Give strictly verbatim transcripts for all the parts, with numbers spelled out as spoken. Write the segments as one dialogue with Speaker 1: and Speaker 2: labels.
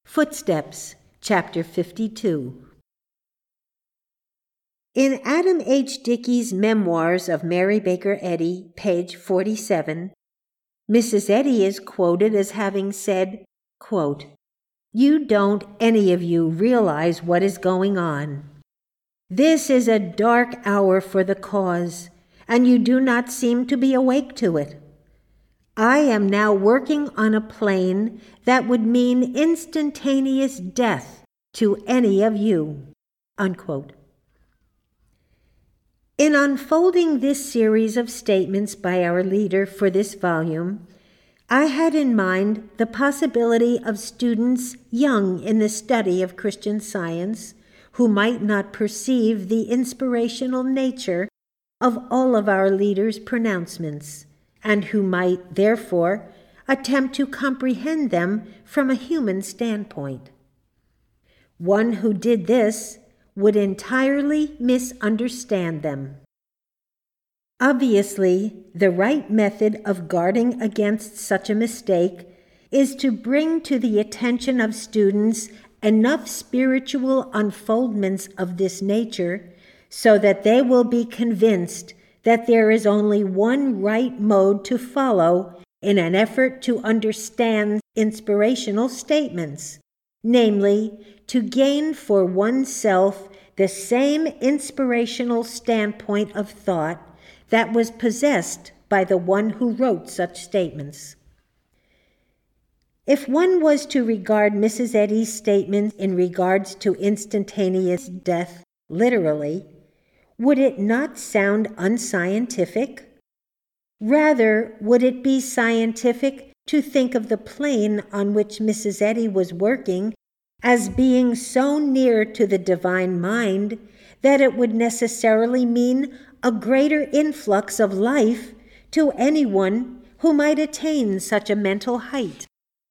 Speaker 1: Footsteps, Chapter fifty-two. In Adam H. Dickey's Memoirs of Mary Baker Eddy, page forty-seven, Missus Eddy is quoted as having said, quote, "You don't any of you realize what is going on. This is a dark hour for the cause, and you do not seem to be awake to it. I am now working on a plane that would mean instantaneous death to any of you." Unquote. In unfolding this series of statements by our leader for this volume, I had in mind the possibility of students young in the study of Christian Science who might not perceive the inspirational nature of all of our leader's pronouncements, and who might, therefore, attempt to comprehend them from a human standpoint. One who did this would entirely misunderstand them. Obviously, the right method of guarding against such a mistake is to bring to the attention of students enough spiritual unfoldments of this nature so that they will be convinced that there is only one right mode to follow in an effort to understand inspirational statements, namely, to gain for oneself the same inspirational standpoint of thought that was possessed by the one who wrote such statements. If one was to regard Missus Eddy's statement in regards to instantaneous death literally, would it not sound unscientific? Rather, would it be scientific to think of the plane on which Missus Eddy was working as being so near to the divine mind that it would necessarily mean a greater influx of life to anyone who might attain such a mental height?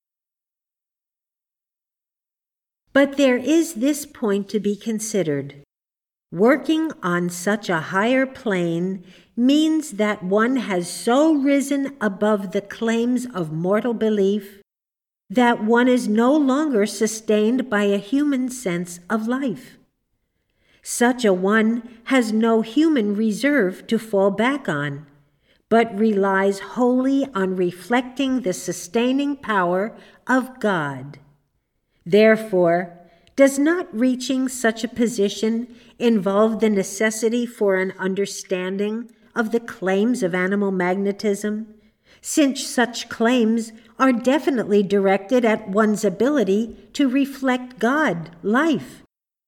Speaker 1: But there is this point to be considered. Working on such a higher plane means that one has so risen above the claims of mortal belief that one is no longer sustained by a human sense of life. Such a one has no human reserve to fall back on, but relies wholly on reflecting the sustaining power of God. Therefore, does not reaching such a position involve the necessity for an understanding of the claims of animal magnetism, since such claims are definitely directed at one's ability to reflect God, life?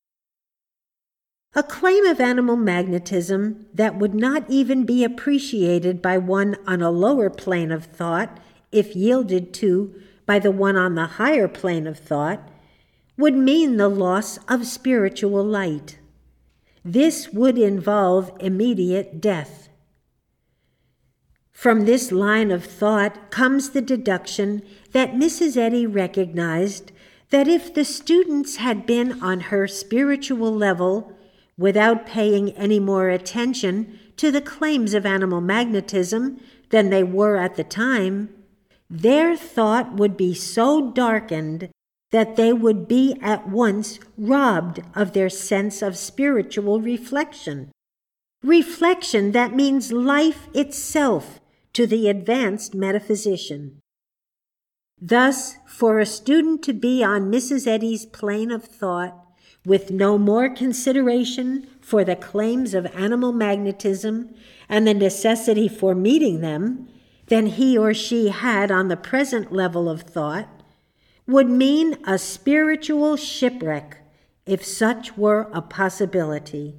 Speaker 1: A claim of animal magnetism that would not even be appreciated by one on a lower plane of thought, if yielded to by the one on the higher plane of thought, would mean the loss of spiritual light. This would involve immediate death. From this line of thought comes the deduction that Missus Eddy recognized that if the students had been on her spiritual level without paying any more attention to the claims of animal magnetism than they were at the time, their thought would be so darkened that they would be at once robbed of their sense of spiritual reflection. Reflection that means life itself to the advanced metaphysician. Thus, for a student to be on Missus Eddy's plane of thought with no more consideration for the claims of animal magnetism and the necessity for meeting them than he or she had on the present level of thought, would mean a spiritual shipwreck, if such were a possibility.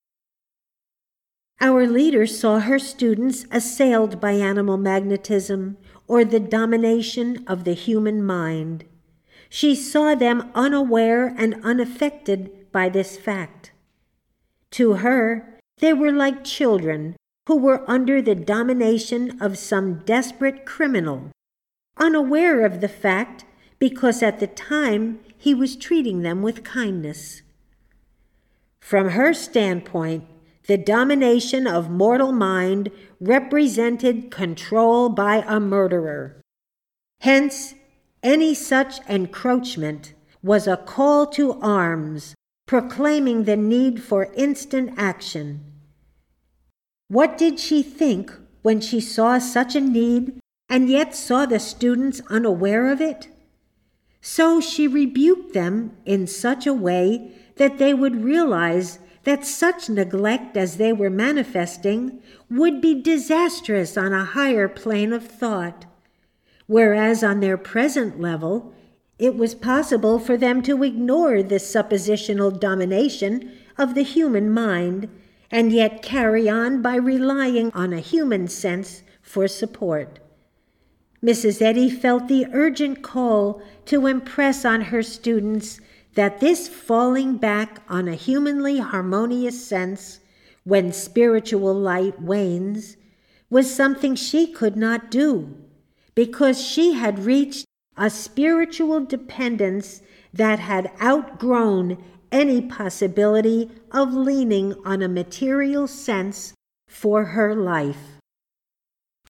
Speaker 1: Our leader saw her students assailed by animal magnetism or the domination of the human mind. She saw them unaware and unaffected by this fact. To her, they were like children who were under the domination of some desperate criminal, unaware of the fact because at the time he was treating them with kindness. From her standpoint, the domination of mortal mind represented control by a murderer. Hence, any such encroachment was a call to arms, proclaiming the need for instant action. What did she think when she saw such a need and yet saw the students unaware of it? So she rebuked them in such a way that they would realize that such neglect as they were manifesting would be disastrous on a higher plane of thought, whereas on their present level, it was possible for them to ignore the suppositional domination of the human mind and yet carry on by relying on a human sense for support. Missus Eddy felt the urgent call to impress on her students that this falling back on a humanly harmonious sense when spiritual light wanes was something she could not do, because she had reached a spiritual dependence that had outgrown any possibility of leaning on a material sense for her life.